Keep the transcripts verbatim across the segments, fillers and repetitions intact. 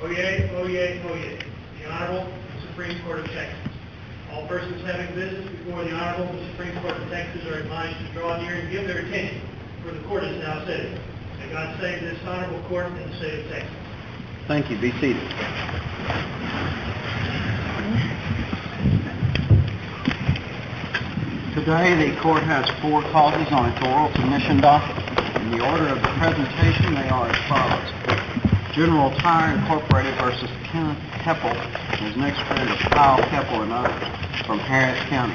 Oyez, oyez, oyez. The Honorable Supreme Court of Texas. All persons having business before the Honorable Supreme Court of Texas are admonished to draw near and give their attention, for the court is now sitting. May God save this honorable court and the state of Texas. Thank you. Be seated. Today, the court has four causes on its oral submission docket. In the order of the presentation, they are as follows. General Tire Incorporated versus Kenneth Keppel, his next friend of Kyle Keppel and others from Harris County.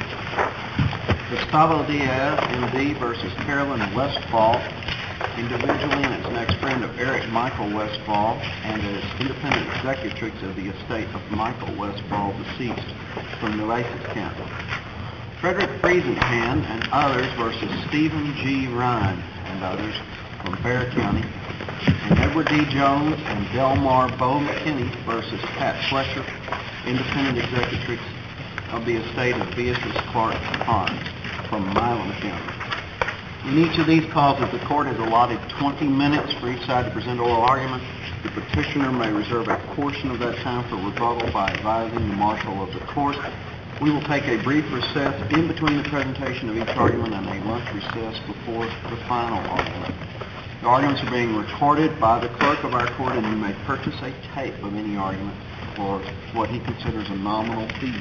Gustavo Diaz, M D versus Carolyn Westfall, individually, and its next friend of Eric Michael Westfall, and as independent executrix of the estate of Michael Westfall, deceased, from Nueces County. Frederick Friesenhan and others versus Stephen G. Ryan and others from Bexar County. And Edward D. Jones and Delmar Bo McKinney versus Pat Fletcher, independent executrix of the estate of Beatrice Clark Carnes from Milam County. In each of these causes, the court has allotted twenty minutes for each side to present oral argument. The petitioner may reserve a portion of that time for rebuttal by advising the marshal of the court. We will take a brief recess in between the presentation of each argument and a lunch recess before the final argument. The arguments are being recorded by the clerk of our court, and you may purchase a tape of any argument for what he considers a nominal fee.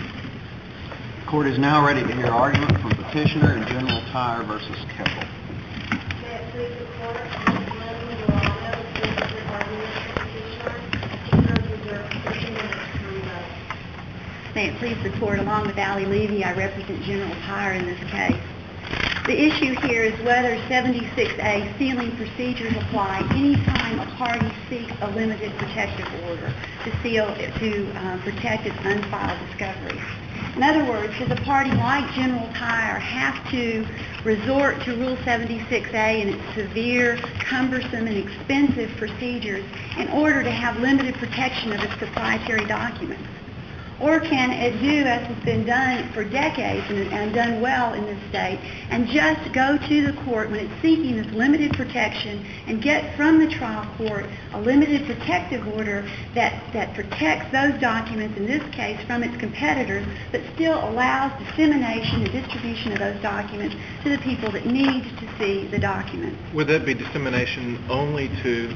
The court is now ready to hear argument from petitioner in General Tire versus Keppel. May it please the court, Lenny Dorado, please present argument for petitioner. Petitioner reserves fifteen minutes for rebuttal. May it please the court, along with Allie Levy, I represent General Tire in this case. The issue here is whether seventy-six A sealing procedures apply any time a party seeks a limited protective order to seal to uh, protect its unfiled discovery. In other words, does a party like General Tire have to resort to Rule seventy-six A and its severe, cumbersome, and expensive procedures in order to have limited protection of its proprietary documents? Or can it do as has been done for decades and, and done well in this state, and just go to the court when it's seeking this limited protection and get from the trial court a limited protective order that, that protects those documents, in this case, from its competitors, but still allows dissemination and distribution of those documents to the people that need to see the documents? Would that be dissemination only to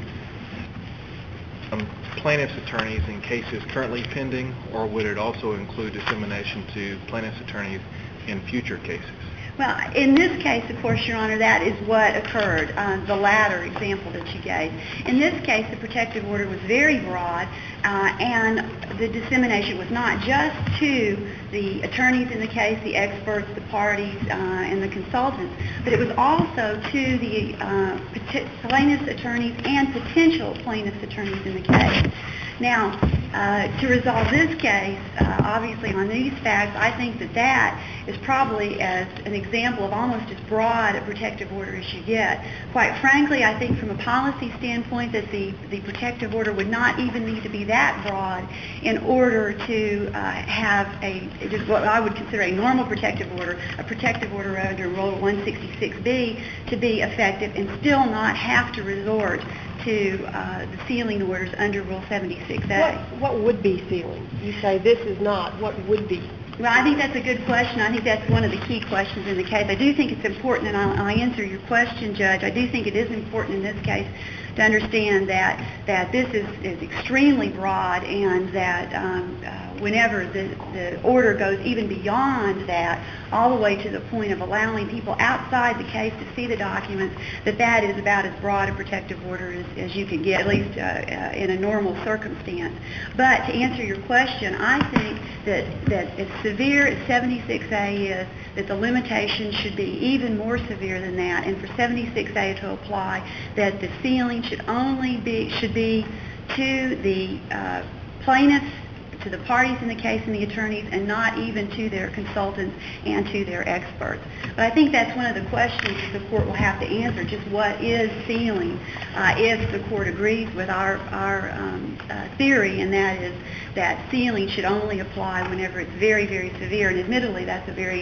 um, plaintiff's attorneys in cases currently pending, or would it also include dissemination to plaintiff's attorneys in future cases? Well, in this case, of course, Your Honor, that is what occurred, uh, the latter example that you gave. In this case, the protective order was very broad, uh, and the dissemination was not just to the attorneys in the case, the experts, the parties, uh, and the consultants, but it was also to the uh, plaintiff's attorneys and potential plaintiff's attorneys in the case. Now, uh, to resolve this case, uh, obviously on these facts, I think that that is probably as an example of almost as broad a protective order as you get. Quite frankly, I think from a policy standpoint that the, the protective order would not even need to be that broad in order to uh, have a, just what I would consider a normal protective order, a protective order under Rule one sixty-six B, to be effective and still not have to resort to uh, the sealing orders under Rule seventy-six A. What, what would be sealing? You say this is not. What would be? Well, I think that's a good question. I think that's one of the key questions in the case. I do think it's important, and I'll, I'll answer your question, Judge. I do think it is important in this case to understand that that this is, is extremely broad, and that um, uh, whenever the, the order goes even beyond that, all the way to the point of allowing people outside the case to see the documents, that that is about as broad a protective order as, as you could get, at least uh, uh, in a normal circumstance. But to answer your question, I think that, that as severe as seventy-six A is, that the limitations should be even more severe than that, and for seventy-six A to apply, that the sealing should only be should be to the uh, plaintiffs, to the parties in the case and the attorneys, and not even to their consultants and to their experts. But I think that's one of the questions that the court will have to answer, just what is sealing, uh, if the court agrees with our, our um, uh, theory, and that is that sealing should only apply whenever it's very, very severe. And admittedly, that's a very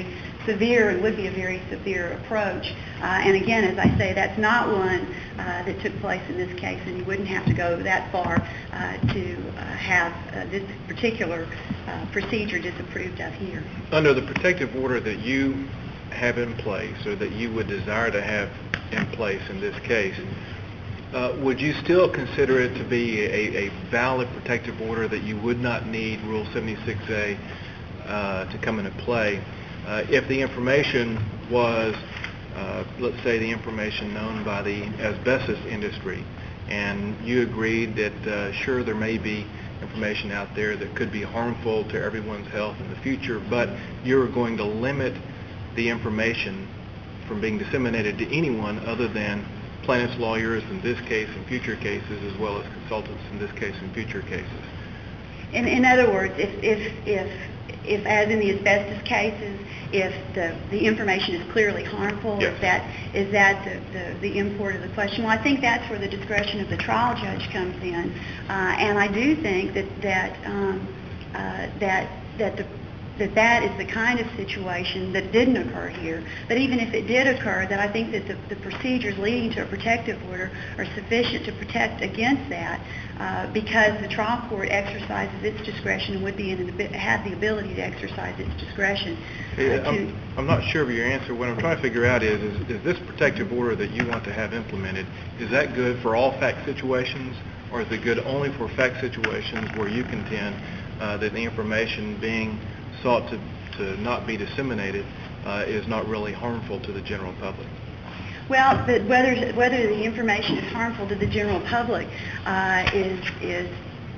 severe and would be a very severe approach. Uh, and again, as I say, that's not one uh, that took place in this case, and you wouldn't have to go that far uh, to uh, have uh, this particular uh, procedure disapproved of here. Under the protective order that you have in place, or that you would desire to have in place in this case, uh, would you still consider it to be a, a valid protective order that you would not need Rule seventy-six A uh, to come into play uh, if the information was, uh, let's say, the information known by the asbestos industry, and you agreed that uh, sure, there may be information out there that could be harmful to everyone's health in the future, but you're going to limit the information from being disseminated to anyone other than plaintiff's lawyers in this case and future cases, as well as consultants in this case and future cases? In, in other words, if, if, if, if, as in the asbestos cases, if the, the information is clearly harmful, yes. is that, is that the, the, the import of the question? Well, I think that's where the discretion of the trial judge comes in, uh, and I do think that that um, uh, that that the that that is the kind of situation that didn't occur here. But even if it did occur, that I think that the, the procedures leading to a protective order are sufficient to protect against that uh, because the trial court exercises its discretion and would be in an, have the ability to exercise its discretion. Uh, Hey, to, I'm, I'm not sure of your answer. What I'm trying to figure out is, is, is this protective order that you want to have implemented, is that good for all fact situations, or is it good only for fact situations where you contend uh, that the information being sought to, to not be disseminated uh, is not really harmful to the general public? Well, the, whether whether the information is harmful to the general public uh, is is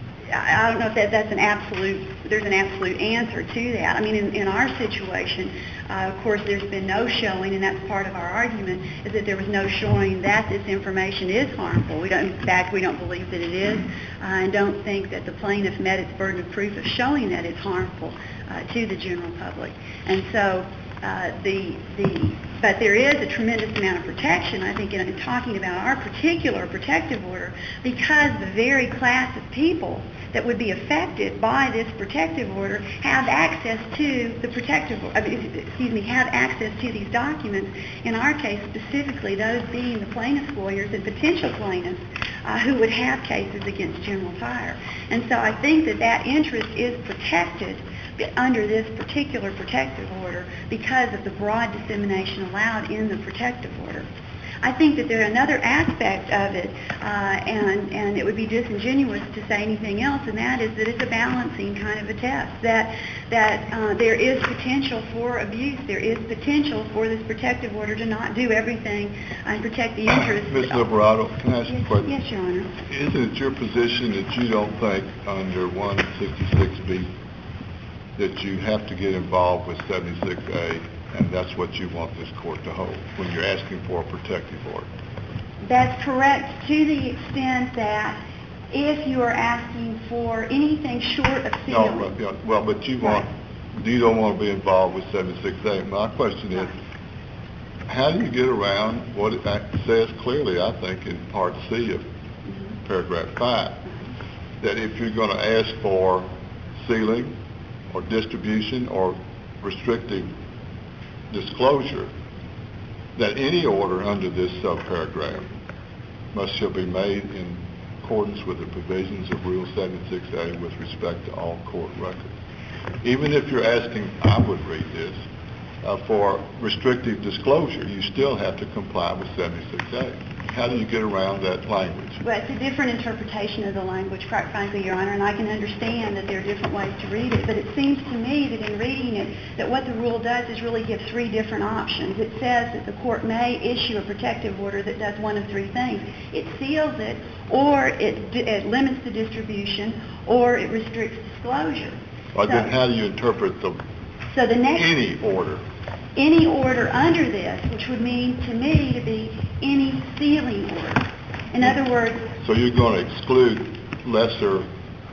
I don't know if that, that's an absolute, there's an absolute answer to that. I mean, in, in our situation, uh, of course, there's been no showing, and that's part of our argument, is that there was no showing that this information is harmful. We don't, in fact, we don't believe that it is, uh, and don't think that the plaintiff met its burden of proof of showing that it's harmful uh, to the general public. And so, uh, the, the, but there is a tremendous amount of protection, I think, in, in talking about our particular protective order, because the very class of people that would be affected by this protective order have access to the protective, I mean, excuse me, have access to these documents. In our case, specifically, those being the plaintiff's lawyers and potential plaintiffs uh, who would have cases against General Tire. And so I think that that interest is protected under this particular protective order because of the broad dissemination allowed in the protective order. I think that there's another aspect of it, uh, and, and it would be disingenuous to say anything else, and that is that it's a balancing kind of a test, that, that uh, there is potential for abuse, there is potential for this protective order to not do everything and protect the interests. Miz Liberato, can I ask you a Yes, question? yes, Your Honor. Isn't it your position that you don't think under one sixty-six B that you have to get involved with seventy-six A, and that's what you want this court to hold when you're asking for a protective order? That's correct, to the extent that if you are asking for anything short of sealing. No, but, yeah, well, but you want, Right. you don't want to be involved with seventy-six A. My question is, how do you get around what it act- says clearly, I think, in Part C of Mm-hmm. paragraph five, that if you're going to ask for sealing or distribution or restrictive disclosure, that any order under this subparagraph must shall be made in accordance with the provisions of Rule seventy-six A with respect to all court records. Even if you're asking, I would read this, uh, for restrictive disclosure, you still have to comply with seventy-six A. How do you get around that language? Well, it's a different interpretation of the language, quite frankly, Your Honor, and I can understand that there are different ways to read it, but it seems to me that in reading it, that what the rule does is really give three different options. It says that the court may issue a protective order that does one of three things. It seals it, or it, it limits the distribution, or it restricts disclosure. Or So- then how do you interpret the So the next... any order? Any order under this, which would mean to me to be any sealing order. In other words... So you're going to exclude lesser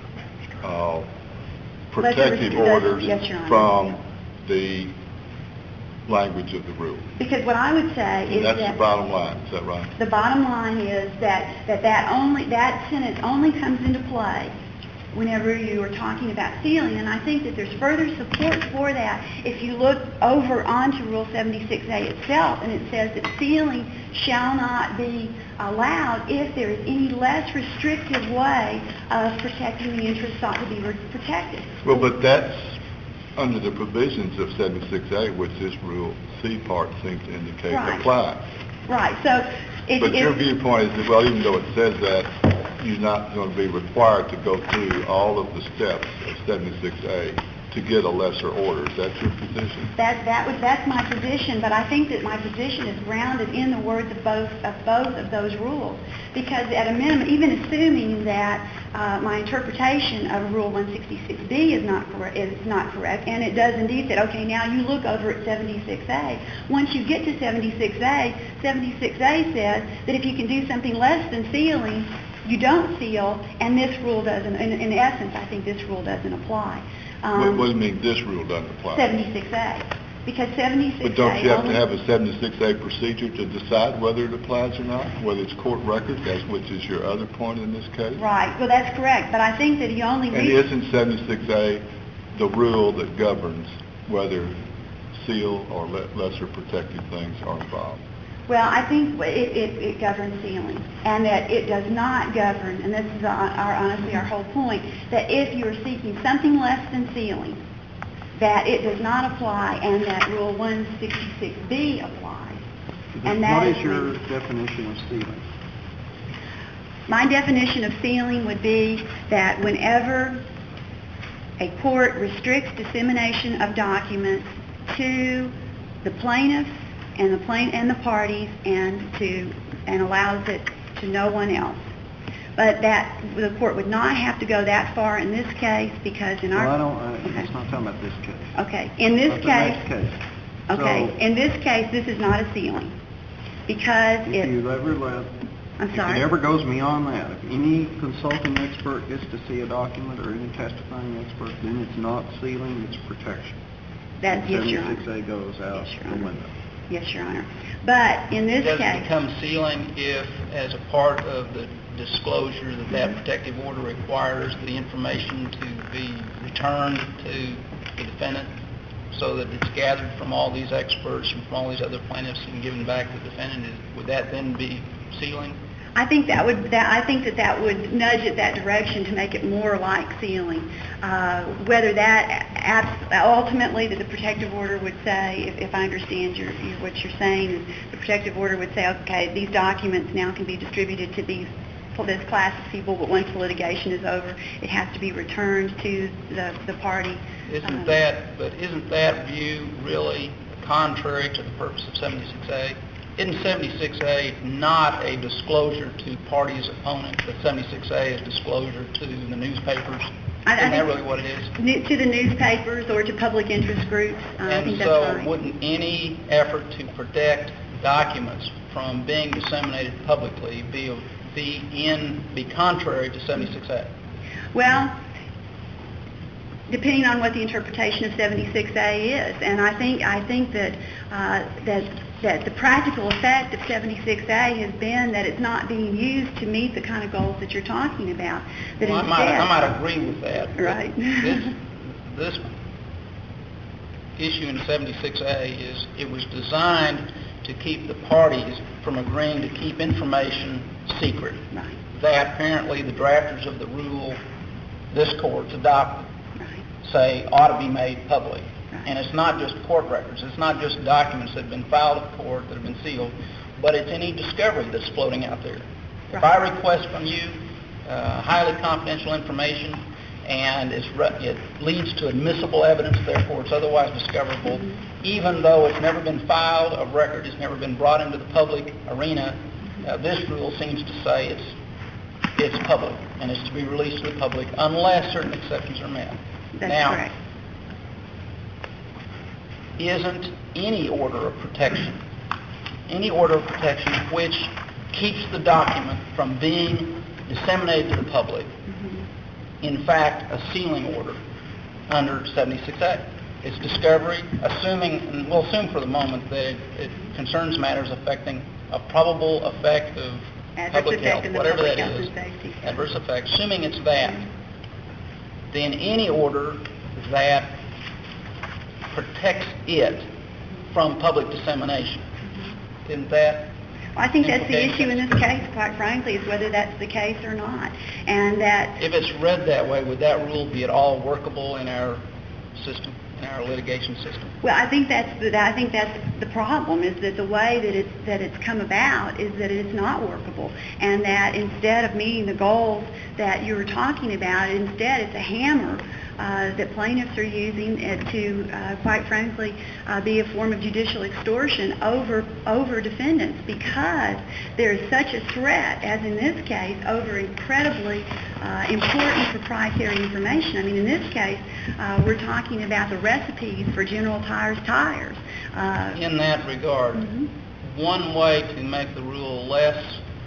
uh, protective Lesser- orders yes, Your Honor. from the language of the rule. Because what I would say And is that's that... the bottom line, is that right? The bottom line is that that, that only that sentence only comes into play whenever you are talking about sealing, and I think that there's further support for that if you look over onto Rule seventy-six A itself, and it says that sealing shall not be allowed if there is any less restrictive way of protecting the interests sought to be re- protected. Well, but that's under the provisions of seventy-six A, which this Rule C part seems to indicate Right. applies. Right, so if... But your if- viewpoint is that, well, even though it says that, you're not going to be required to go through all of the steps of seventy-six A to get a lesser order. Is that your position? That, that was, that's my position, but I think that my position is grounded in the words of both of both of those rules. Because at a minimum, even assuming that uh, my interpretation of Rule one sixty-six B is not correct, is not correct, and it does indeed say, okay, now you look over at seventy-six A. Once you get to seventy-six A, seventy-six A says that if you can do something less than sealing, you don't seal, and this rule doesn't. In, in essence, I think this rule doesn't apply. Um, what, what do you mean this rule doesn't apply? seventy-six A. Because seventy-six A... But don't you have only- to have a seventy-six A procedure to decide whether it applies or not? Whether it's court record, as which is your other point in this case? Right. Well, that's correct. But I think that you only... And read- isn't seventy-six A the rule that governs whether seal or le- lesser protected things are involved? Well, I think it, it, it governs sealing, and that it does not govern, and this is our, our, honestly our whole point, that if you're seeking something less than sealing, that it does not apply, and that Rule one sixty-six B applies. And that What is is your when- definition of sealing? My definition of sealing would be that whenever a court restricts dissemination of documents to the plaintiff and the plaint and the parties, and to and allows it to no one else. But that the court would not have to go that far in this case, because in our... Well, I don't, I, Okay. it's not talking about this case. Okay. In this About the case... next case. Okay. So, In this case, this is not a sealing, because if it... you ever let, I'm if sorry? it ever goes beyond that, if any consulting expert gets to see a document or any testifying expert, then it's not sealing, it's protection. That, yes, Your Honor. seventy-six A goes out Yes, Your the Honor. window. Yes, Your Honor. But in this Does case... it become sealing if, as a part of the disclosure, that that protective order requires the information to be returned to the defendant so that it's gathered from all these experts and from all these other plaintiffs and given back to the defendant? Is- Would that then be sealing? I think that would that I think that that would nudge it that direction to make it more like sealing. Uh, whether that abs- ultimately that the protective order would say, if, if I understand your, your what you're saying, is the protective order would say, okay, these documents now can be distributed to these this class of people, but once the litigation is over, it has to be returned to the the party. Isn't Um, that, but isn't that view really contrary to the purpose of seventy-six A? Isn't seventy-six A not a disclosure to parties' opponents, but seventy-six A is disclosure to the newspapers? I- I Isn't that think- really what it is? new- to the newspapers or to public interest groups. Uh, I And think that's so right. wouldn't any effort to protect documents from being disseminated publicly be, be in, be contrary to seventy-six A? Well, depending on what the interpretation of seventy-six A is, and I think I think that uh, that that the practical effect of seventy-six A has been that it's not being used to meet the kind of goals that you're talking about. That Well, I instead, might, I might agree with that. but Right. This, this issue in seventy-six A is, it was designed to keep the parties from agreeing to keep information secret. Right, That apparently the drafters of the rule this court's adopted right, say ought to be made public. Right. And it's not just court records, it's not just documents that have been filed at court that have been sealed, but it's any discovery that's floating out there. If I request from you uh, highly confidential information and it's re- it leads to admissible evidence, therefore it's otherwise discoverable, Mm-hmm. even though it's never been filed, a record has never been brought into the public arena, uh, this rule seems to say it's it's public and it's to be released to the public unless certain exceptions are met. that's now, correct. Isn't any order of protection, any order of protection which keeps the document from being disseminated to the public, Mm-hmm. in fact, a sealing order under seventy-six A? It's discovery, assuming, and we'll assume for the moment that it, it concerns matters affecting a probable effect of Adverse public effect health, in the whatever public that health is, and safety. adverse effect, assuming it's that, then any order that protects it from public dissemination. Isn't that? I think that's the implicated? issue in this case, quite frankly, is whether that's the case or not. And that, If it's read that way, would that rule be at all workable in our system, in our litigation system? well, I think that's the, I think that's the problem, is that the way that it's, that it's come about is that it's not workable. And that instead of meeting the goals that you were talking about, instead it's a hammer Uh, that plaintiffs are using uh, to, uh, quite frankly, uh, be a form of judicial extortion over over defendants, because there is such a threat, as in this case, over incredibly uh, important proprietary information. I mean, in this case, uh, we're talking about the recipes for General Tires tires. Uh, In that regard, mhm. one way to make the rule less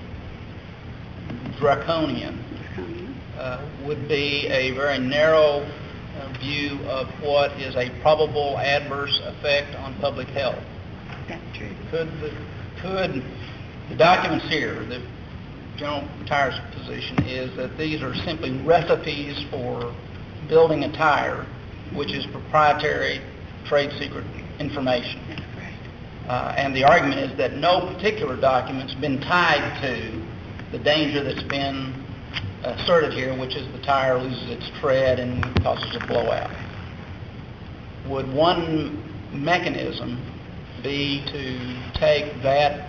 draconian uh, would be a very narrow uh, view of what is a probable adverse effect on public health. That's true. Could the, could the documents here, the General Tire's position is that these are simply recipes for building a tire, which is proprietary trade secret information. That's correct. Uh, and the argument is that no particular document's been tied to the danger that's been asserted here, which is the tire loses its tread and causes a blowout. Would one mechanism be to take that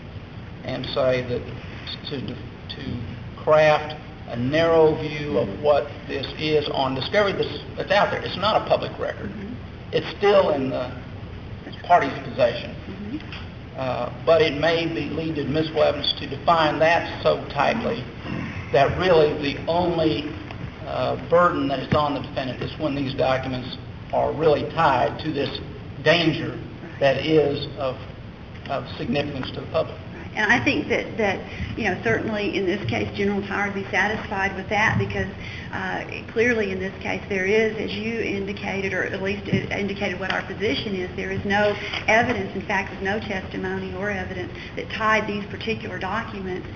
and say that to, to craft a narrow view of what this is on discovery that's, that's out there? It's not a public record. Mm-hmm. It's still in the party's possession. Mm-hmm. Uh, but it may be lead to admissible evidence to define that so tightly that really the only uh, burden that is on the defendant is when these documents are really tied to this danger that is of, of significance to the public. Right. And I think that, that, you know, certainly in this case, General Tire would be satisfied with that, because uh, clearly in this case there is, as you indicated, or at least it indicated what our position is, there is no evidence, in fact, there's no testimony or evidence that tied these particular documents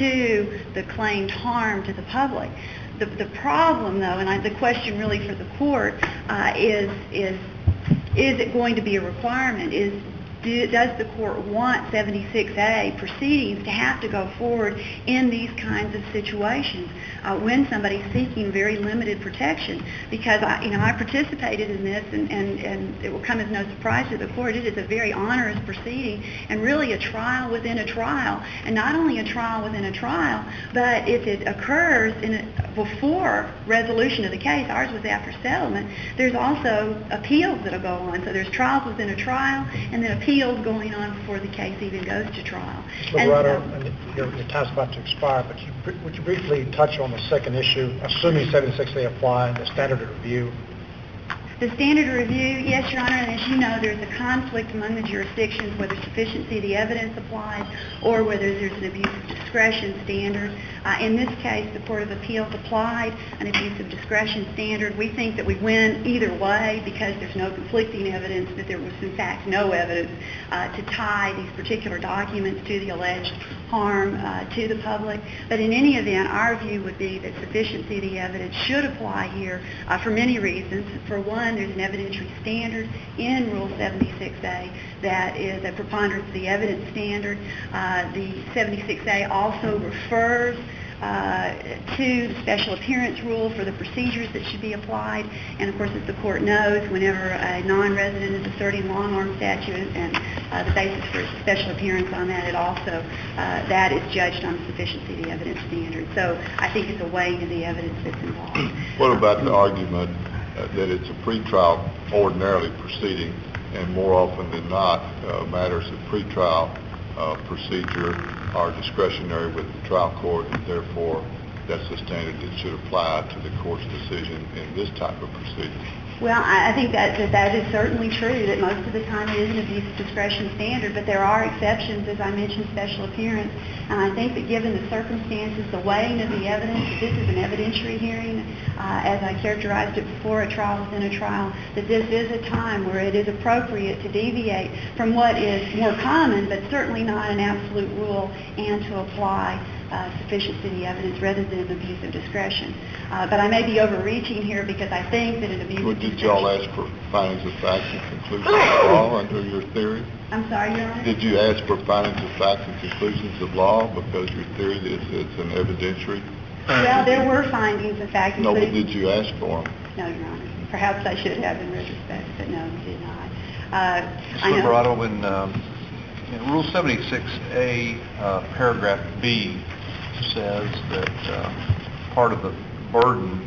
to the claimed harm to the public. The, the problem, though, and I, the question really for the court uh, is, is, is it going to be a requirement? Is Do, does the court want seventy-six A proceedings to have to go forward in these kinds of situations uh, when somebody's seeking very limited protection? Because I, you know, I participated in this, and, and, and it will come as no surprise to the court. It is a very onerous proceeding, and really a trial within a trial, and not only a trial within a trial, but if it occurs in a, before resolution of the case, ours was after settlement. There's also appeals that'll go on. So there's trials within a trial, and then appeals going on before the case even goes to trial. Miz Liberato, and your, your time's about to expire, but you, would you briefly touch on the second issue, assuming seventy-six A apply and the standard of review? The standard of review, yes, Your Honor, and as you know, there's a conflict among the jurisdictions whether sufficiency of the evidence applies or whether there's an abuse of discretion standard. Uh, in this case, the Court of Appeals applied an abuse of discretion standard. We think that we win either way because there's no conflicting evidence that there was, in fact, no evidence uh, to tie these particular documents to the alleged harm uh, to the public. But in any event, our view would be that sufficiency of the evidence should apply here uh, for many reasons. For one, there's an evidentiary standard in Rule seventy-six A that is a preponderance of the evidence standard. Uh, the seventy-six A also refers uh, to the special appearance rule for the procedures that should be applied. And of course, as the court knows, whenever a non-resident is asserting long-arm statute and uh, the basis for special appearance on that, it also, uh, that is judged on the sufficiency of the evidence standard. So I think it's a weighing of the evidence that's involved. What about the argument uh, that it's a pretrial ordinarily proceeding, and more often than not, uh, matters of pretrial uh, procedure are discretionary with the trial court, and therefore that's the standard that should apply to the court's decision in this type of proceeding? Well, I I think that, that that is certainly true, that most of the time it is an abuse of discretion standard, but there are exceptions, as I mentioned, special appearance. And I think that given the circumstances, the weighing of the evidence, that this is an evidentiary hearing, uh, as I characterized it before, a trial within a trial, that this is a time where it is appropriate to deviate from what is more common, but certainly not an absolute rule, and to apply uh, sufficiency of the evidence rather than an abuse of discretion. Uh, but I may be overreaching here because I think that an abuse Well, of did discretion... y'all ask for findings of facts and conclusions of law under your theory? I'm sorry, Your Honor? Did you ask for findings of facts and conclusions of law because your theory is it's an evidentiary? Well, there were findings of fact. No, but including- did you ask for them? No, Your Honor. Perhaps I should have in retrospect, but no, I did not. Uh, Miz I know- Liberato, when um, in Rule seventy-six A, uh, paragraph B says that uh, part of the burden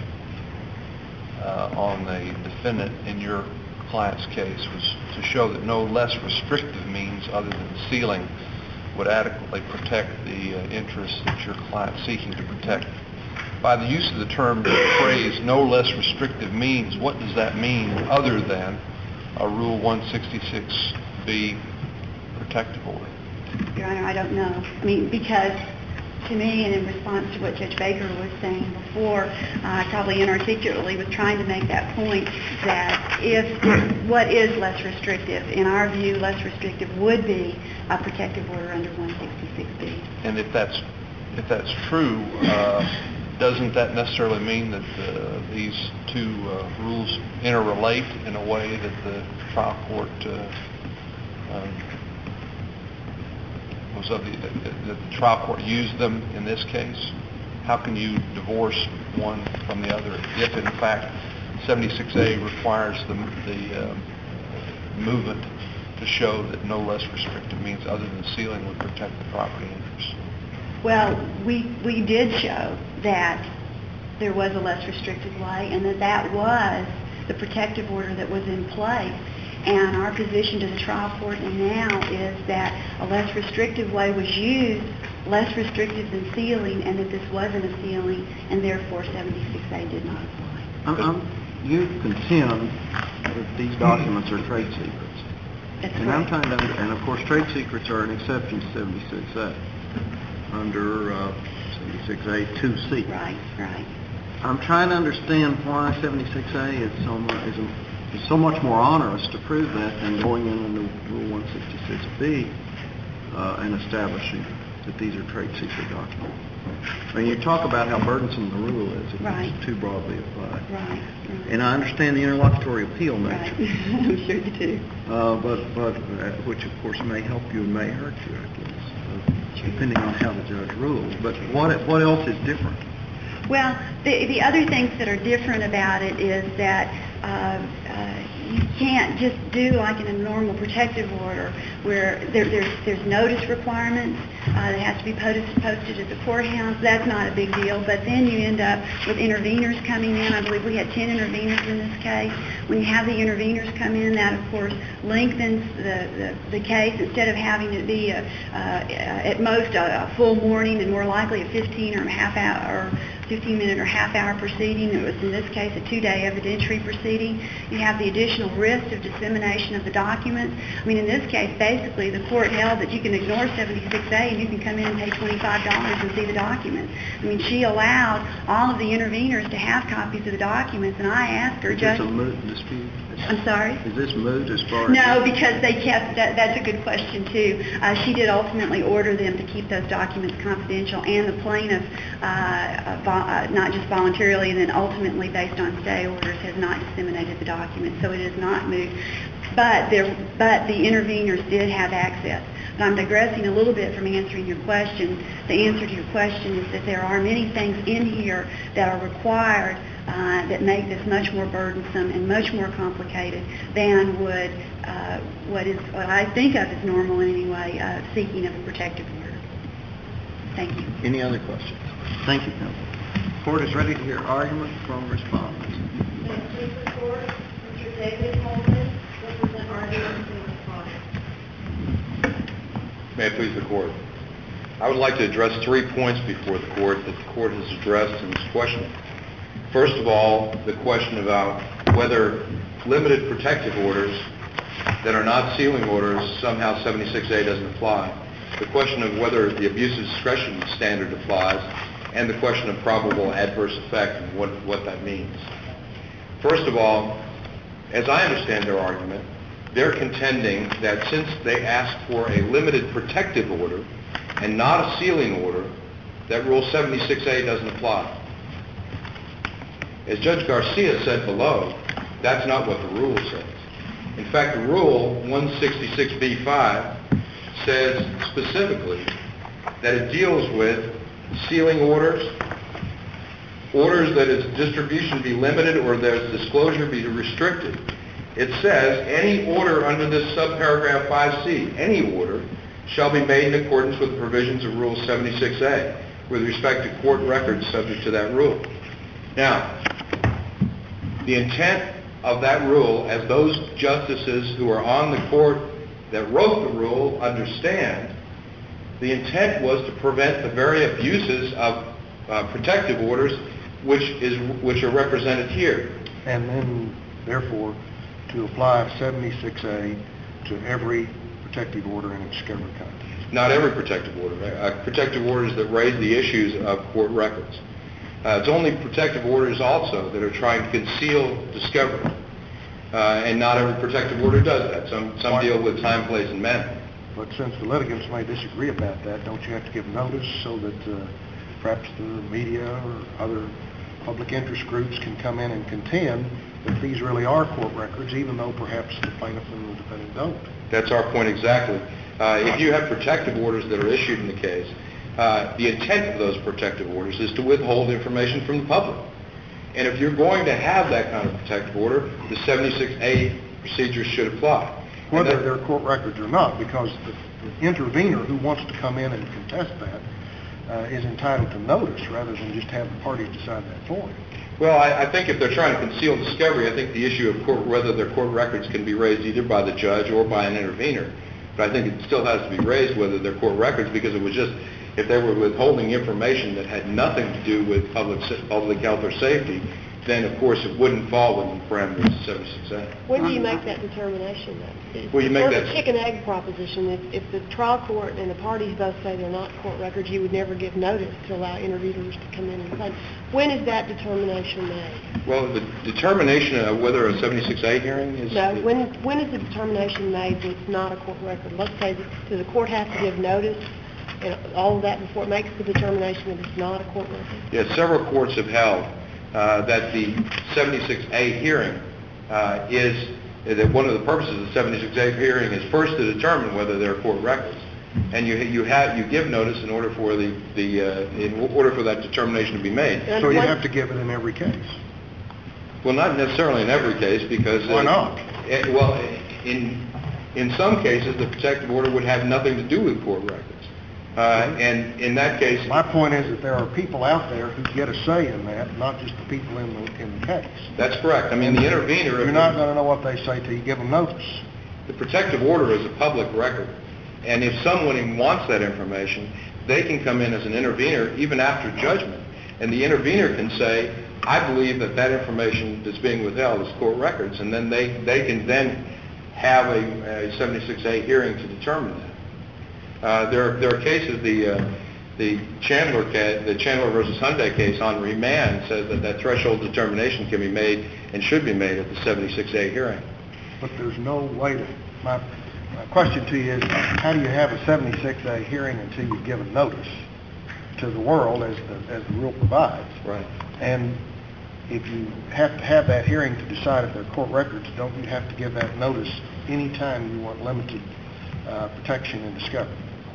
uh, on the defendant in your client's case was to show that no less restrictive means other than sealing would adequately protect the uh, interests that your client is seeking to protect. By the use of the term, the phrase, no less restrictive means, what does that mean other than a Rule one sixty-six B protective order? Your Honor, I don't know. I mean, because to me, and in response to what Judge Baker was saying before, I uh, probably inarticulately was trying to make that point that if what is less restrictive, in our view, less restrictive would be a protective order under one sixty-six B. And if that's if that's true, uh, doesn't that necessarily mean that uh, these two uh, rules interrelate in a way that the trial court uh, um, was of the, that the trial court used them in this case? How can you divorce one from the other if, in fact, seventy-six A requires the, the uh, movement to show that no less restrictive means other than sealing would protect the property interests? Well, we, we did show that there was a less restrictive way and that that was the protective order that was in place. And our position to the trial court now is that a less restrictive way was used, less restrictive than sealing, and that this wasn't a sealing, and therefore seventy-six A did not apply. I'm, I'm, you contend that these documents are trade secrets. That's And I'm correct. trying to, under- and of course, trade secrets are an exception to seventy-six A, under uh, seventy-six A two C. Right, right. I'm trying to understand why seventy-six A is so much, is, a, is so much more onerous to prove that than going into Rule one sixty-six B uh, and establishing that these are trade secret documents. I mean, you talk about how burdensome the rule is if Right. it's too broadly applied. Right, right. And I understand the interlocutory appeal Right. nature. I'm sure you do. Uh, but, but, uh, which of course may help you and may hurt you, I guess, uh, depending on how the judge rules. But what, what else is different? Well, the, the other things that are different about it is that uh, uh, you can't just do like in a normal protective order where there, there's, there's notice requirements uh, that has to be posted, posted at the courthouse. That's not a big deal. But then you end up with interveners coming in. I believe we had ten interveners in this case. When you have the interveners come in, that of course lengthens the, the, the case. Instead of having it be a, uh, at most a, a full morning and more likely a fifteen or a half hour or fifteen minute or half hour proceeding. It was in this case a two-day evidentiary proceeding. You have the additional risk of dissemination of the documents. I mean, in this case, basically the court held that you can ignore seventy-six A and you can come in and pay twenty-five dollars and see the documents. I mean, she allowed all of the interveners to have copies of the documents, and I asked her, Is Judge... this a moot dispute? I'm sorry? Is this moot as far as... No, because they kept, that, that's a good question too. Uh, she did ultimately order them to keep those documents confidential, and the plaintiff, uh, uh, vo- uh, not just voluntarily and then ultimately based on stay orders, has not disseminated the documents, so it is not moot. But, there, but the interveners did have access. But I'm digressing a little bit from answering your question. The answer to your question is that there are many things in here that are required uh, that make this much more burdensome and much more complicated than would uh, what is what I think of as normal in any way, uh, seeking of a protective order. Thank you. Any other questions? Thank you, counsel. Court is ready to hear argument from respondents. May it please the court, Mister David Coleman, represent arguments in response. May it please the court. I would like to address three points before the court that the court has addressed in this question. First of all, the question about whether limited protective orders that are not sealing orders, somehow seventy-six A doesn't apply. The question of whether the abuse of discretion standard applies, and the question of probable adverse effect and what, what that means. First of all, as I understand their argument, they're contending that since they asked for a limited protective order and not a sealing order, that Rule seventy-six A doesn't apply. As Judge Garcia said below, that's not what the rule says. In fact, the Rule one sixty-six B five says specifically that it deals with sealing orders, orders that its distribution be limited or that its disclosure be restricted. It says any order under this subparagraph five C, any order, shall be made in accordance with the provisions of Rule seventy-six A with respect to court records subject to that rule. Now, the intent of that rule, as those justices who are on the court that wrote the rule understand, the intent was to prevent the very abuses of uh, protective orders which is which are represented here. And then, therefore, to apply seventy-six A to every protective order in a discovery context. Not every protective order. Uh, protective orders that raise the issues of court records. Uh, it's only protective orders also that are trying to conceal discovery. Uh, and not every protective order does that. Some, some deal with time, place, and manner. But since the litigants may disagree about that, don't you have to give notice so that uh, perhaps the media or other public interest groups can come in and contend that these really are court records, even though perhaps the plaintiff and the defendant don't? That's our point exactly. Uh, if you have protective orders that are issued in the case, uh, the intent of those protective orders is to withhold information from the public. And if you're going to have that kind of protective order, the seventy-six A procedures should apply. Whether that, they're court records or not, because the, the intervener who wants to come in and contest that uh, is entitled to notice rather than just have the parties decide that for him. Well, I, I think if they're trying to conceal discovery, I think the issue of court, whether their court records can be raised either by the judge or by an intervener. But I think it still has to be raised whether they're court records, because it was just, if they were withholding information that had nothing to do with public public health or safety, then of course it wouldn't fall within the parameters of seventy-six A. When do you make that determination, though? Well, you make Or that the chicken-egg proposition. If, if the trial court and the parties both say they're not court records, you would never give notice to allow interveners to come in and claim. When is that determination made? Well, the determination of whether a seventy-six A hearing is... No, when, when is the determination made that it's not a court record? Let's say, that, does the court have to give notice and all of that before it makes the determination that it's not a court record? Yes, several courts have held uh, that the seventy-six A hearing uh, is, that one of the purposes of the seventy-six A hearing is first to determine whether they're court records. And you you have you give notice in order for the the uh, in order for that determination to be made. So you have to give it in every case. Well, not necessarily in every case, because why not? It, well, in in some cases, the protective order would have nothing to do with court records. Uh, and in that case... My point is that there are people out there who get a say in that, not just the people in the, in the case. That's correct. I mean, the intervener... You're not going to know what they say till you give them notice. The protective order is a public record. And if someone wants that information, they can come in as an intervener even after judgment. And the intervener can say, I believe that that information that's being withheld is court records. And then they, they can then have a, a seventy-six A hearing to determine that. Uh, there, there are cases, the uh, the Chandler case, the Chandler versus Hyundai case on remand says that that threshold determination can be made and should be made at the seventy-six A hearing. But there's no way to... My, my question to you is, how do you have a seventy-six A hearing until you've given notice to the world as the, as the rule provides? Right. And if you have to have that hearing to decide if they're court records, don't you have to give that notice any time you want limited uh, protection and discovery?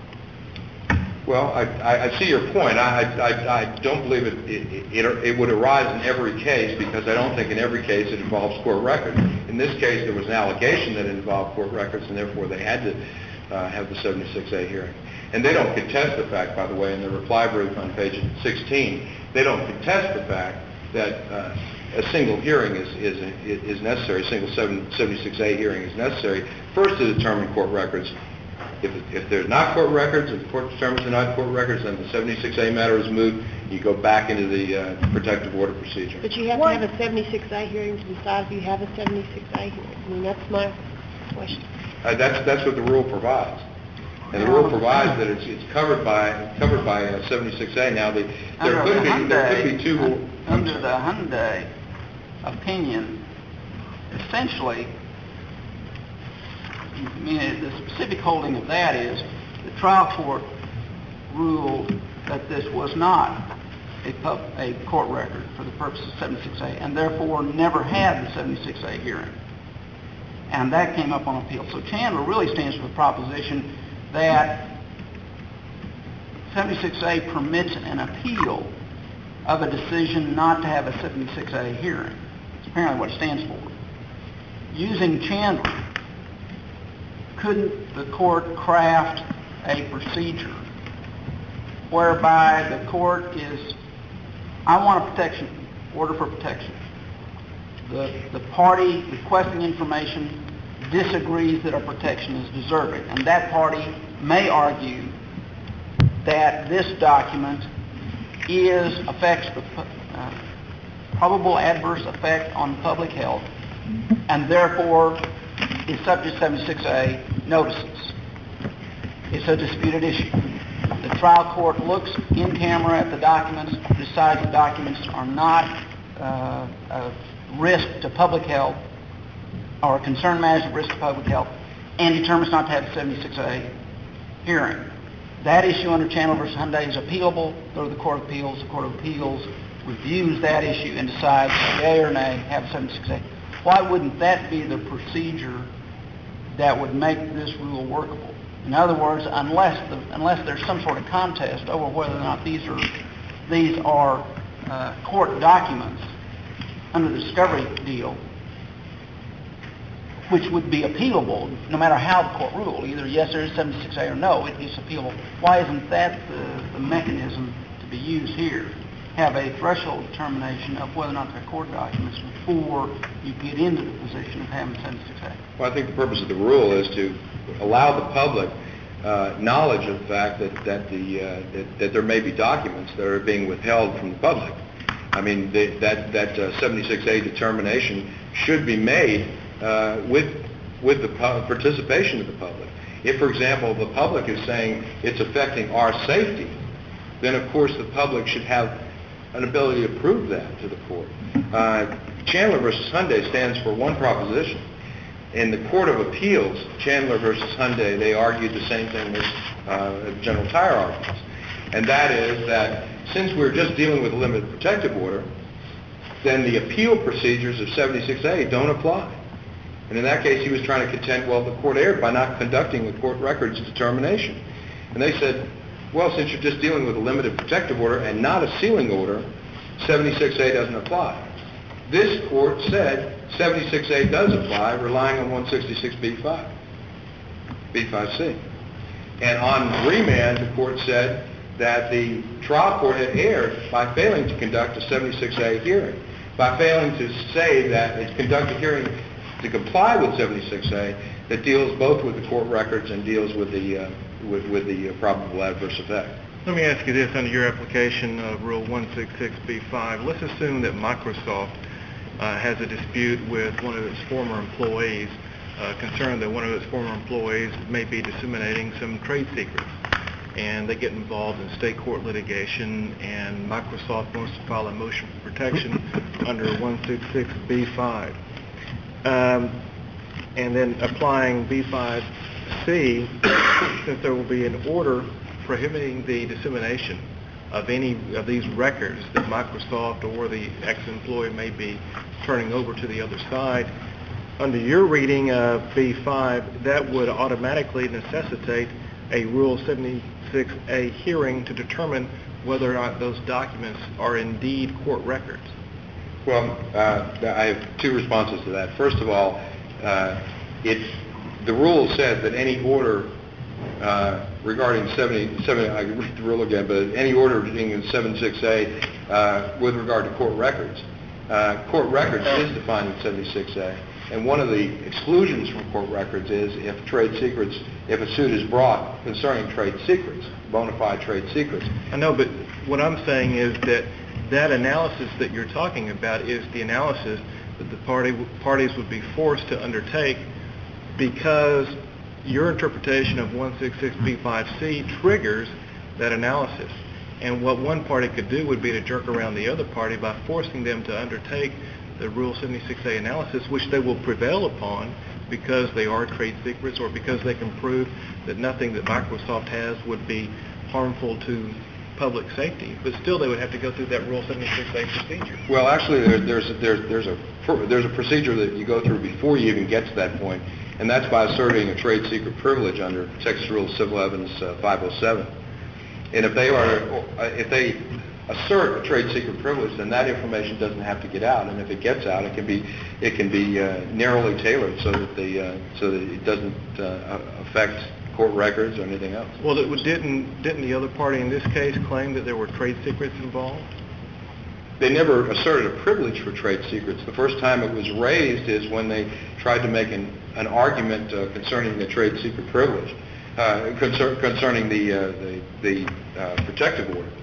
Well, I, I, I see your point. I, I, I don't believe it it, it it would arise in every case, because I don't think in every case it involves court records. In this case, there was an allegation that it involved court records, and therefore they had to uh, have the seventy-six A hearing. And they don't contest the fact, by the way, in the reply brief on page sixteen, they don't contest the fact that uh, a single hearing is, is, is necessary, a single seventy-six A hearing is necessary, first to determine court records. If, if there's not court records, if the court determines they're not court records, then the seventy-six A matter is moved. You go back into the uh, protective order procedure. But you have what? to have a seventy-six A hearing to decide if you have a seventy-six A hearing. I mean, that's my question. Uh, that's that's what the rule provides, and the rule provides that it's it's covered by covered by uh, seventy-six A. Now, the, there under could the be Hyundai, there could be two. Uh, under the Hyundai opinion, essentially. I mean, the specific holding of that is the trial court ruled that this was not a, pub, a court record for the purpose of seventy-six A, and therefore never had the seventy-six A hearing. And that came up on appeal. So Chandler really stands for the proposition that seventy-six A permits an appeal of a decision not to have a seventy-six A hearing. It's apparently what it stands for. Using Chandler, couldn't the court craft a procedure whereby the court is, I want a protection, order for protection. The, the party requesting information disagrees that a protection is deserving, and that party may argue that this document is affects the uh, probable adverse effect on public health, and therefore is subject to seventy-six A notices. It's a disputed issue. The trial court looks in camera at the documents, decides the documents are not uh, a risk to public health or a concern matter of risk to public health, and determines not to have a seventy-six A hearing. That issue under Chandler versus Hyundai is appealable. Go to the Court of Appeals. The Court of Appeals reviews that issue and decides yea or nay, have a seventy-six A. Why wouldn't that be the procedure that would make this rule workable? In other words, unless the, unless there's some sort of contest over whether or not these are these are uh, court documents under the discovery deal, which would be appealable no matter how the court ruled, either yes, there is seventy-six A or no, it, it's appealable. Why isn't that the, the mechanism to be used here? Have a threshold determination of whether or not they're court documents before you get into the position of having seventy-six A. Well, I think the purpose of the rule is to allow the public uh, knowledge of the fact that, that, the, uh, that, that there may be documents that are being withheld from the public. I mean, they, that, that uh, seventy-six A determination should be made uh, with, with the pu- participation of the public. If, for example, the public is saying it's affecting our safety, then of course the public should have an ability to prove that to the court. Uh, Chandler versus Hyundai stands for one proposition. In the Court of Appeals, Chandler versus Hyundai, they argued the same thing as uh, General Tire argues. And that is that since we're just dealing with a limited protective order, then the appeal procedures of seventy-six A don't apply. And in that case, he was trying to contend, well, the court erred by not conducting the court records determination. And they said, well, since you're just dealing with a limited protective order and not a sealing order, seventy-six A doesn't apply. This court said seventy-six A does apply, relying on one sixty-six B five, B five C. And on remand, the court said that the trial court had erred by failing to conduct a seventy-six A hearing, by failing to say that it conducted a hearing to comply with seventy-six A that deals both with the court records and deals with the uh, with, with the uh, probable adverse effect. Let me ask you this under your application of Rule one sixty-six B five. Let's assume that Microsoft uh, has a dispute with one of its former employees, uh, concerned that one of its former employees may be disseminating some trade secrets. And they get involved in state court litigation, and Microsoft wants to file a motion for protection under one sixty-six B five. Um, and then applying B five C, since there will be an order prohibiting the dissemination of any of these records that Microsoft or the ex-employee may be turning over to the other side, under your reading of B five, that would automatically necessitate a Rule seventy-six A hearing to determine whether or not those documents are indeed court records. Well, uh, I have two responses to that. First of all, uh, it, the rule says that any order uh, regarding seventy, seventy, I can read the rule again, but any order being in seventy-six A uh, with regard to court records, uh, court records is defined in seventy-six A, and one of the exclusions from court records is if trade secrets, if a suit is brought concerning trade secrets, bona fide trade secrets. I know, but what I'm saying is that that analysis that you're talking about is the analysis that the party, parties would be forced to undertake because your interpretation of one sixty-six B five C triggers that analysis. And what one party could do would be to jerk around the other party by forcing them to undertake the Rule seventy-six A analysis, which they will prevail upon because they are trade secrets or because they can prove that nothing that Microsoft has would be harmful to public safety, but still they would have to go through that Rule seventy-six A procedure. Well, actually, there, there's there's there's a there's a procedure that you go through before you even get to that point, and that's by asserting a trade secret privilege under Texas Rule of Civil Evidence uh, five oh seven. And if they are uh, if they assert a trade secret privilege, then that information doesn't have to get out, and if it gets out, it can be it can be uh, narrowly tailored so that the uh, so that it doesn't uh, affect court records or anything else. Well, it, didn't didn't the other party in this case claim that there were trade secrets involved? They never asserted a privilege for trade secrets. The first time it was raised is when they tried to make an, an argument uh, concerning the trade secret privilege, uh, concern, concerning the uh, the, the uh, protective order.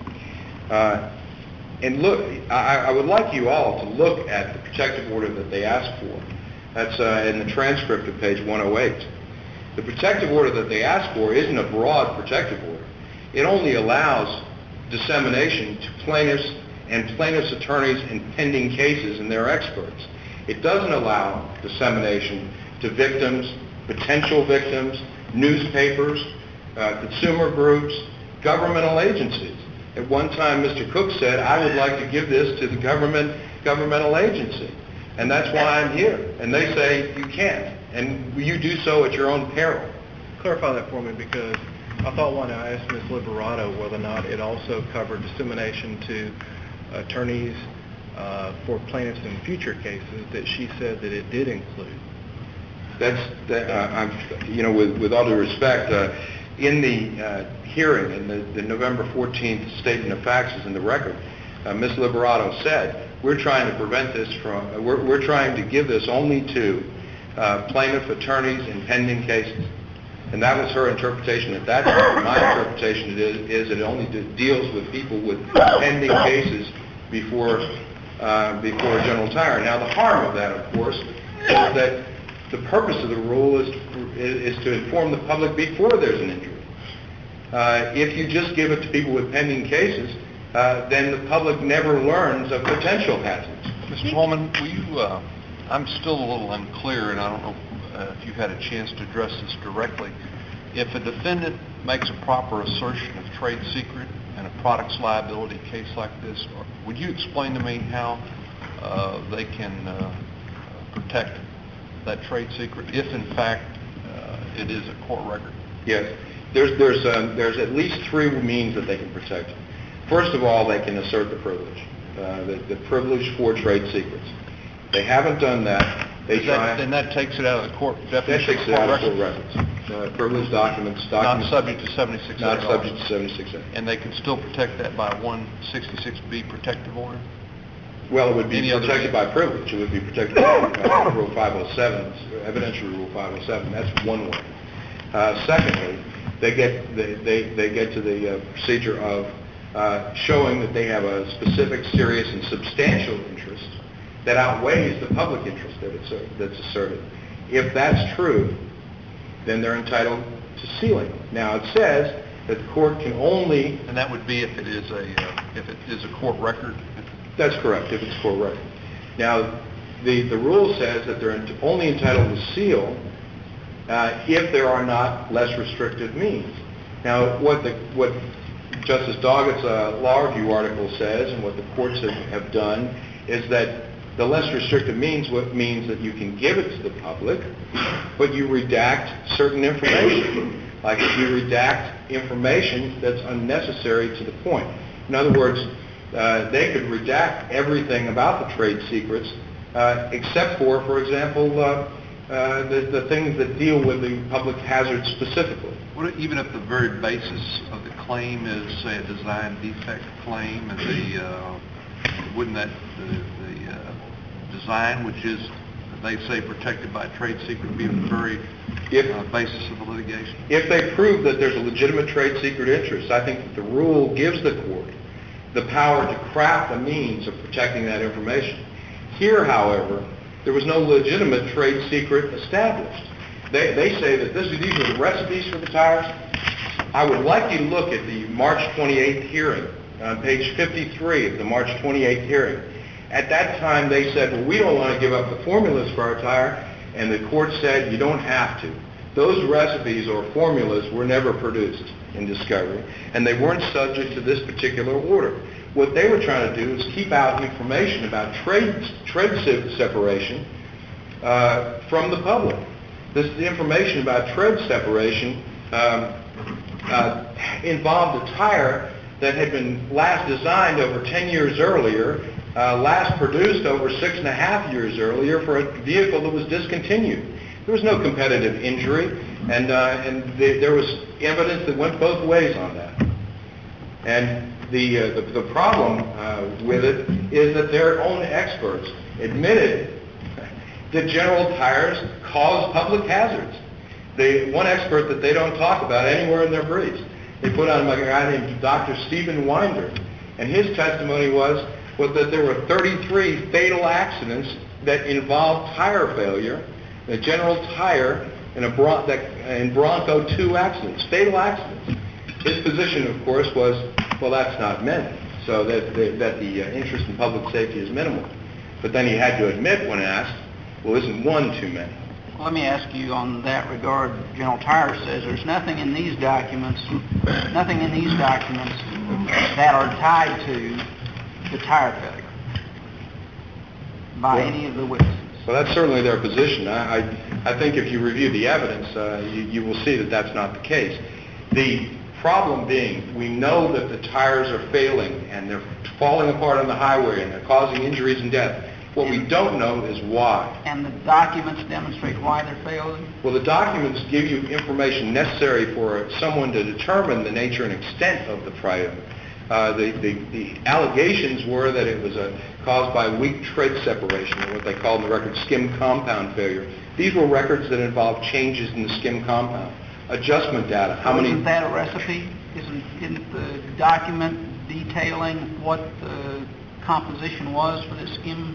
Uh, and look, I, I would like you all to look at the protective order that they asked for. That's uh, in the transcript of page one oh eight. The protective order that they asked for isn't a broad protective order. It only allows dissemination to plaintiffs and plaintiffs' attorneys in pending cases and their experts. It doesn't allow dissemination to victims, potential victims, newspapers, uh, consumer groups, governmental agencies. At one time, Mister Cook said, I would like to give this to the government governmental agency, and that's why I'm here. And they say, you can't. And you do so at your own peril. Clarify that for me, because I thought when I asked Miz Liberato whether or not it also covered dissemination to attorneys uh, for plaintiffs in future cases, that she said that it did include. That's, that, uh, I'm, you know, with, with all due respect, uh, in the uh, hearing, in the, the November fourteenth statement of facts is in the record, uh, Miz Liberato said, we're trying to prevent this from, uh, we're, we're trying to give this only to Uh, plaintiff attorneys in pending cases. And that was her interpretation at that time. My interpretation is, is it only de- deals with people with pending cases before uh, before General Tire. Now, the harm of that, of course, is that the purpose of the rule is, is, is to inform the public before there's an injury. Uh, if you just give it to people with pending cases, uh, then the public never learns of potential hazards. Mister Holman, will you... Uh I'm still a little unclear, and I don't know uh, if you've had a chance to address this directly. If a defendant makes a proper assertion of trade secret in a products liability case like this, would you explain to me how uh, they can uh, protect that trade secret if, in fact, uh, it is a court record? Yes. There's, there's, um, there's at least three means that they can protect it. First of all, they can assert the privilege, uh, the, the privilege for trade secrets. They haven't done that. They try. Then that takes it out of the court That definition. takes it out of court records. Uh, privileged documents, documents. Not subject to seventy-six A. Not subject to seventy-six A. And they can still protect that by one sixty-six B protective order? Well, it would be Any protected by privilege. It would be protected by uh, Rule five oh seven, evidentiary Rule five oh seven. That's one way. Uh, secondly, they get they, they, they get to the uh, procedure of uh, showing that they have a specific, serious, and substantial interest that outweighs the public interest that it's, uh, that's asserted. If that's true, then they're entitled to sealing. Now, it says that the court can only... And that would be if it is a uh, if it is a court record? That's correct, if it's court record. Now, the, the rule says that they're only entitled to seal uh, if there are not less restrictive means. Now, what the what Justice Doggett's uh, law review article says, and what the courts have, have done, is that the less restrictive means what means that you can give it to the public, but you redact certain information. Like if you redact information that's unnecessary to the point. In other words, uh, they could redact everything about the trade secrets, uh, except for, for example, uh, uh, the, the things that deal with the public hazard specifically. What, even if the very basis of the claim is, say, a design defect claim, and the uh, wouldn't that the, the uh, design, which is, they say, protected by trade secret, be the very if, uh, basis of the litigation? If they prove that there's a legitimate trade secret interest, I think that the rule gives the court the power to craft a means of protecting that information. Here, however, there was no legitimate trade secret established. They, they say that this, these are the recipes for the tires. I would like you to look at the March twenty-eighth hearing, on page fifty-three of the March twenty-eighth hearing. At that time, they said, well, we don't want to give up the formulas for our tire, and the court said, you don't have to. Those recipes or formulas were never produced in discovery, and they weren't subject to this particular order. What they were trying to do is keep out information about trade, trade se- separation uh, from the public. This the information about trade separation um, uh, involved a tire that had been last designed over ten years earlier, uh, last produced over six and a half years earlier for a vehicle that was discontinued. There was no competitive injury, and, uh, and the, there was evidence that went both ways on that. And the, uh, the, the problem uh, with it is that their own experts admitted that General Tires caused public hazards. They, one expert that they don't talk about anywhere in their briefs, they put on a guy named Doctor Stephen Winder, and his testimony was, was that there were thirty-three fatal accidents that involved tire failure, the General Tire in, a Bron- that, in Bronco two accidents, fatal accidents. His position, of course, was, well, that's not many, so that, that, that the uh, interest in public safety is minimal. But then he had to admit when asked, well, isn't one too many? Let me ask you on that regard. General Tire says there's nothing in these documents, nothing in these documents that are tied to the tire failure by well, any of the witnesses. Well, that's certainly their position. I, I, I think if you review the evidence, uh, you, you will see that that's not the case. The problem being, we know that the tires are failing and they're falling apart on the highway and they're causing injuries and death. What we don't know is why. And the documents demonstrate why they're failing? Well, the documents give you information necessary for someone to determine the nature and extent of the problem. Uh, the, the, the allegations were that it was uh, caused by weak tread separation, or what they called in the record skim compound failure. These were records that involved changes in the skim compound. Adjustment data. How so many? Isn't that a recipe? Isn't, isn't the document detailing what the composition was for this skim?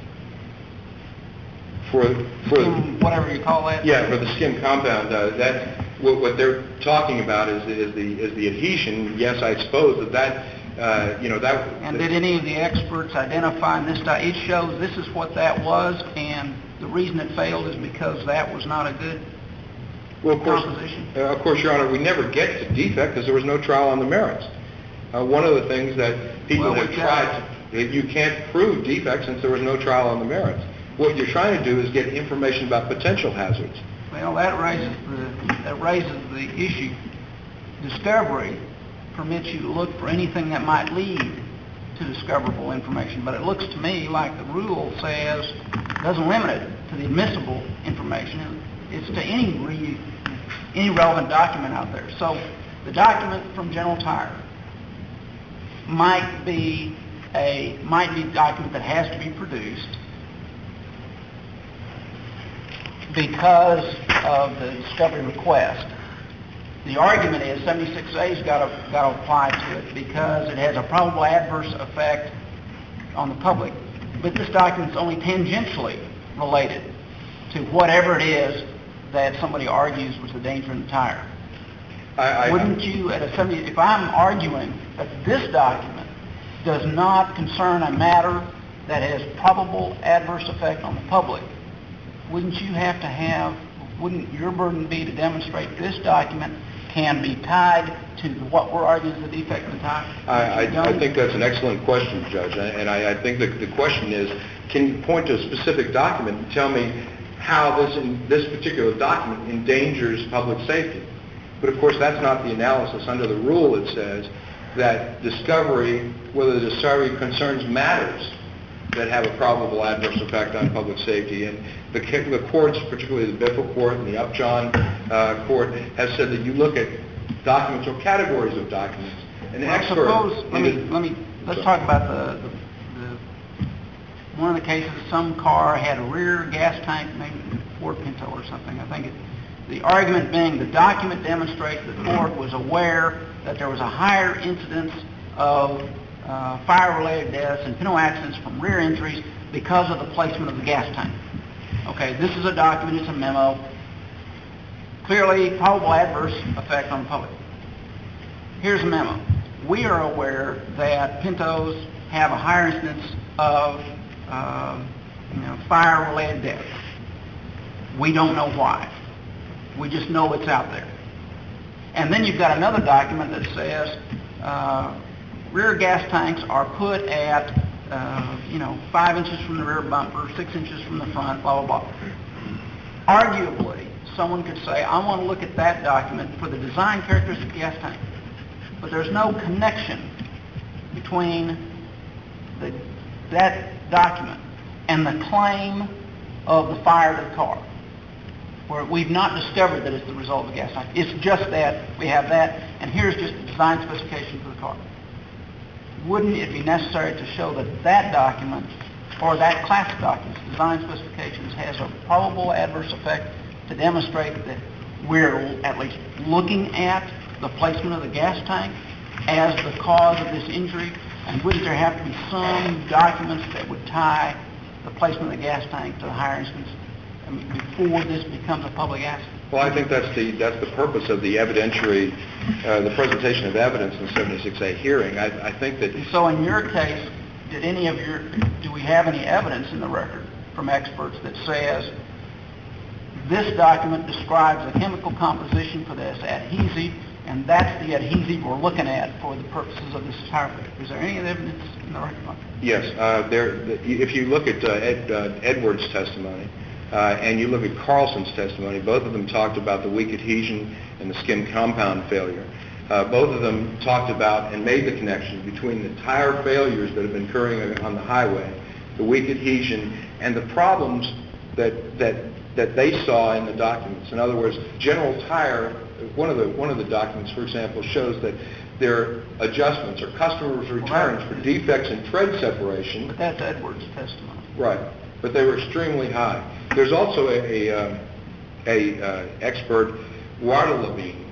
For, for skim, whatever you call that? Yeah, for the skim compound. Uh, that what, what they're talking about is, is the is the adhesion. Yes, I suppose that that uh, you know that. And did any of the experts identify in this? Di- it shows this is what that was, and the reason it failed is because that was not a good. Well, of course, composition. Uh, of course, Your Honor, we never get to defect because there was no trial on the merits. Uh, one of the things that people well, have tried, to, you can't prove defect since there was no trial on the merits. What you're trying to do is get information about potential hazards. Well, that raises the that raises the issue. Discovery permits you to look for anything that might lead to discoverable information, but it looks to me like the rule says doesn't limit it to the admissible information. It's to any re, any relevant document out there. So the document from General Tire might be a might be a document that has to be produced because of the discovery request. The argument is seventy-six A's got to got to apply to it because it has a probable adverse effect on the public. But this document's only tangentially related to whatever it is that somebody argues was the danger in the tire. I, I, Wouldn't you, at a seventy, if I'm arguing that this document does not concern a matter that has probable adverse effect on the public, wouldn't you have to have, wouldn't your burden be to demonstrate this document can be tied to what we're arguing is the defect in the tire? I, I, I think that's an excellent question, Judge, and I, I think that the question is, can you point to a specific document and tell me how this, in, this particular document endangers public safety? But of course, that's not the analysis. Under the rule, it says that discovery, whether the discovery concerns matters that have a probable adverse effect on public safety. And the, the courts, particularly the Biffle Court and the Upjohn uh, Court, have said that you look at documents or categories of documents. An well, expert. Suppose, let me, let me, let's so. talk about the, the, the, one of the cases, some car had a rear gas tank, maybe Ford Pinto or something, I think it, the argument being the document demonstrates that Ford was aware that there was a higher incidence of uh, fire-related deaths and Pinto accidents from rear injuries because of the placement of the gas tank. Okay, this is a document, it's a memo. Clearly, probable adverse effect on the public. Here's a memo. We are aware that Pintos have a higher incidence of uh, you know, fire-related deaths. We don't know why. We just know it's out there. And then you've got another document that says uh, rear gas tanks are put at, uh, you know, five inches from the rear bumper, six inches from the front, blah, blah, blah. Arguably, someone could say, I want to look at that document for the design characteristics of the gas tank. But there's no connection between the, that document and the claim of the fire to the car, where we've not discovered that it's the result of the gas tank. It's just that we have that, and here's just the design specification for the car. Wouldn't it be necessary to show that that document, or that class of documents, design specifications, has a probable adverse effect to demonstrate that we're at least looking at the placement of the gas tank as the cause of this injury? And wouldn't there have to be some documents that would tie the placement of the gas tank to the higher instance, I mean, before this becomes a public accident? Well, I think that's the that's the purpose of the evidentiary, uh, the presentation of evidence in the seventy-six A hearing. I, I think that. So in your case, did any of your, do we have any evidence in the record from experts that says this document describes a chemical composition for this adhesive, and that's the adhesive we're looking at for the purposes of this tire? Is there any evidence in the record? Yes. Uh, there. If you look at uh, Ed, uh, Edwards' testimony, uh, and you look at Carlson's testimony, both of them talked about the weak adhesion and the skim compound failure. Uh, both of them talked about and made the connection between the tire failures that have been occurring on the highway, the weak adhesion, and the problems that that that they saw in the documents. In other words, General Tire, one of the one of the documents, for example, shows that their adjustments or customers' returns for defects in tread separation. But that's Edwards' testimony. Right, but they were extremely high. There's also a a, um, a uh, expert, Walter Levine,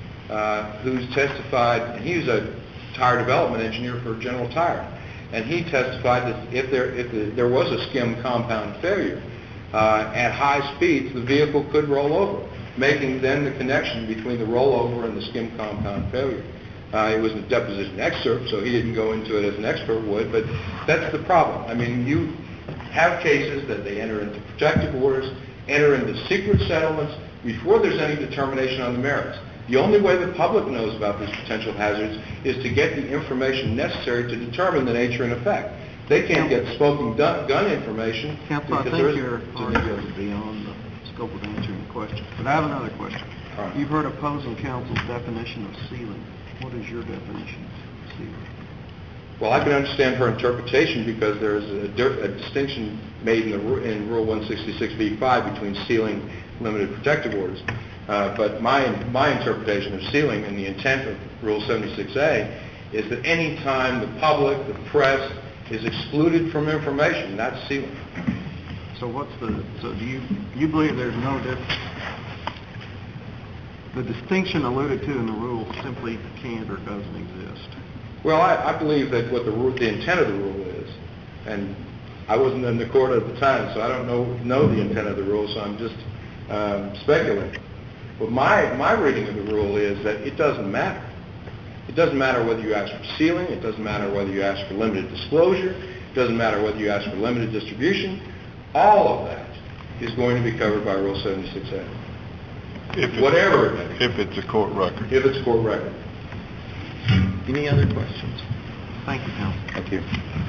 uh, who's testified, and he was a tire development engineer for General Tire, and he testified that if there if the, there was a skim compound failure uh, at high speeds, the vehicle could roll over, making then the connection between the rollover and the skim compound failure. Uh, it was a deposition excerpt, so he didn't go into it as an expert would, but that's the problem. I mean, you have cases that they enter into protective orders, enter into secret settlements before there's any determination on the merits. The only way the public knows about these potential hazards is to get the information necessary to determine the nature and effect. They can't get smoking gun, gun information. Counsel, I think your argument goes beyond the scope of answering the question. But I have another question. All right. You've heard opposing counsel's definition of sealing. What is your definition of sealing? Well, I can understand her interpretation because there's a, a distinction made in, the, in Rule one sixty-six B five between sealing and limited protective orders. Uh, but my my interpretation of sealing and the intent of Rule seventy-six A is that any time the public, the press, is excluded from information, that's sealing. So what's the, so do you, you believe there's no difference? The distinction alluded to in the rule simply can't or doesn't exist. Well, I, I believe that what the, rule, the intent of the rule is, and I wasn't in the court at the time, so I don't know, know the intent of the rule, so I'm just um, speculating. But my, my reading of the rule is that it doesn't matter. It doesn't matter whether you ask for sealing, it doesn't matter whether you ask for limited disclosure, it doesn't matter whether you ask for limited distribution. All of that is going to be covered by Rule seventy-six A. If it's, Whatever. If it's a court record. If it's court record. Any other questions? Thank you, counsel. Thank you.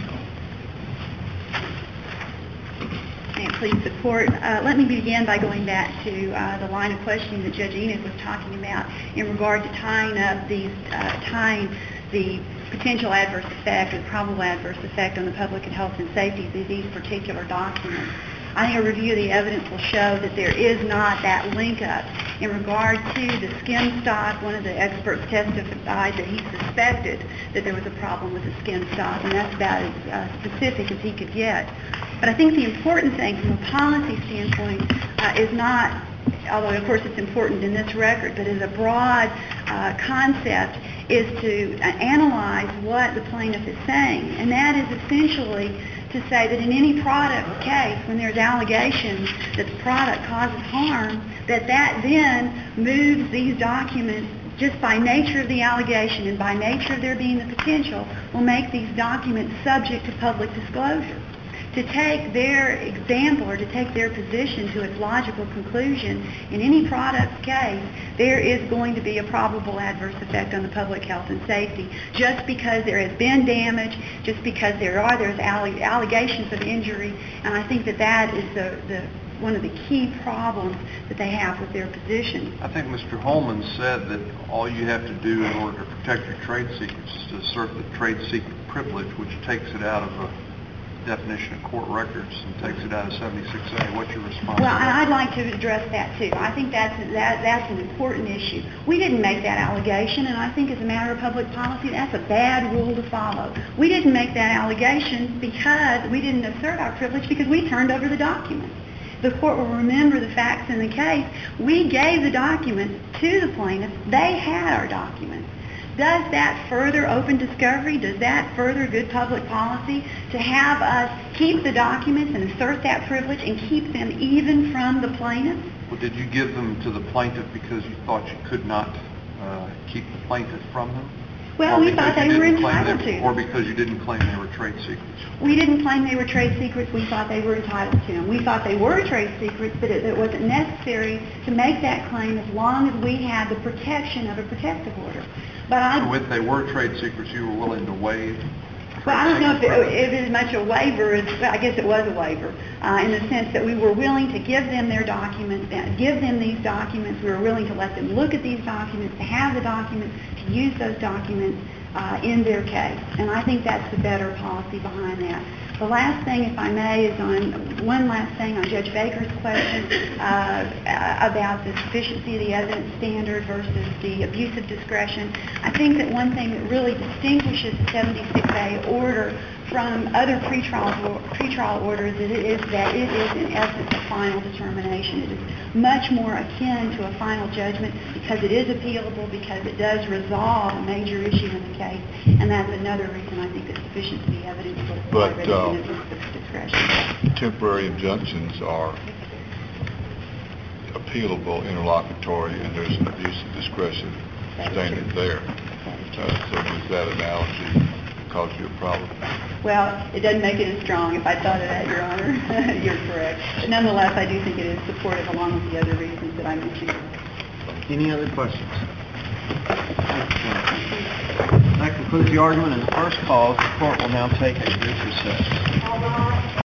May it please the court. Uh, let me begin by going back to uh, the line of questioning that Judge Enid was talking about in regard to tying up these, uh, tying the potential adverse effect or probable adverse effect on the public and health and safety of these particular documents. I think a review of the evidence will show that there is not that link up. In regard to the skim stock, one of the experts testified that he suspected that there was a problem with the skim stock, and that's about as uh, specific as he could get. But I think the important thing from a policy standpoint uh, is not, although of course it's important in this record, but as a broad uh, concept is to uh, analyze what the plaintiff is saying. And that is essentially to say that in any product case, when there's allegations that the product causes harm, that that then moves these documents, just by nature of the allegation and by nature of there being the potential, will make these documents subject to public disclosure. to take their example or to take their position to its logical conclusion. In any product's case, there is going to be a probable adverse effect on the public health and safety just because there has been damage, just because there are there's alle- allegations of injury, and I think that that is the, the one of the key problems that they have with their position. I think Mister Holman said that all you have to do in order to protect your trade secrets is to assert the trade secret privilege, which takes it out of the definition of court records and takes it out of seventy-six A. What's your response Well, to that? I'd like to address that too. I think that's that, that's an important issue. We didn't make that allegation, and I think as a matter of public policy, that's a bad rule to follow. We didn't make that allegation because we didn't assert our privilege because we turned over the documents. The court will remember the facts in the case. We gave the documents to the plaintiffs. They had our documents. Does that further open discovery? Does that further good public policy to have us keep the documents and assert that privilege and keep them even from the plaintiffs? Well, did you give them to the plaintiff because you thought you could not uh, keep the plaintiff from them? Well, or we thought because they you were didn't claim entitled they- to Or them. because you didn't claim they were trade secrets? We didn't claim they were trade secrets. We thought they were entitled to them. We thought they were trade secrets, but it, it wasn't necessary to make that claim as long as we had the protection of a protective order. But I, So if they were trade secrets, you were willing to waive? well, I don't know if trade it, secret if it is much a waiver. It's, I guess it was a waiver uh, in the sense that we were willing to give them their documents, uh, give them these documents. We were willing to let them look at these documents, to have the documents, to use those documents uh, in their case. And I think that's the better policy behind that. The last thing, if I may, is on one last thing on Judge Baker's question uh, about the sufficiency of the evidence standard versus the abuse of discretion. I think that one thing that really distinguishes the seventy-six A order from other pretrial, pretrial orders is, is that it is in essence a final determination. It is much more akin to a final judgment because it is appealable, because it does resolve a major issue in the case, and that's another reason I think that sufficiency of the evidence will But, require uh, an abuse of discretion. Temporary injunctions are appealable, interlocutory, and there's an abuse of discretion standard there. Uh, so does that analogy cause you a problem? Well, it doesn't make it as strong. If I thought of that, Your Honor, you're correct. But nonetheless, I do think it is supportive along with the other reasons that I mentioned. Any other questions? That concludes the argument in the first cause. The court will now take a brief recess.